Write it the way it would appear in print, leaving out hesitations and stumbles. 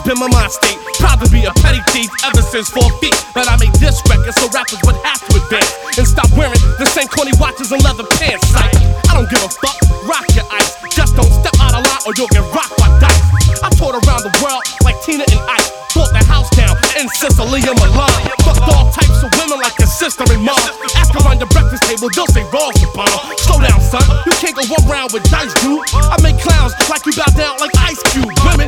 been my mind state. Proud to be a petty thief ever since 4 feet. But I made this record so rappers would have to advance and stop wearing the same corny watches and leather pants. Like, I don't give a fuck, rock your ice. Just don't step out of line or you'll get rocked by dice. I toured around the world like Tina and Ike. Bought the house down in Sicily and Milan. Fucked all types of women like your sister and mom. After around your breakfast table, they'll say wrong's the bomb. Slow down, son, you can't go one round with dice, dude. I make clowns like you bow down like Ice Cube. Women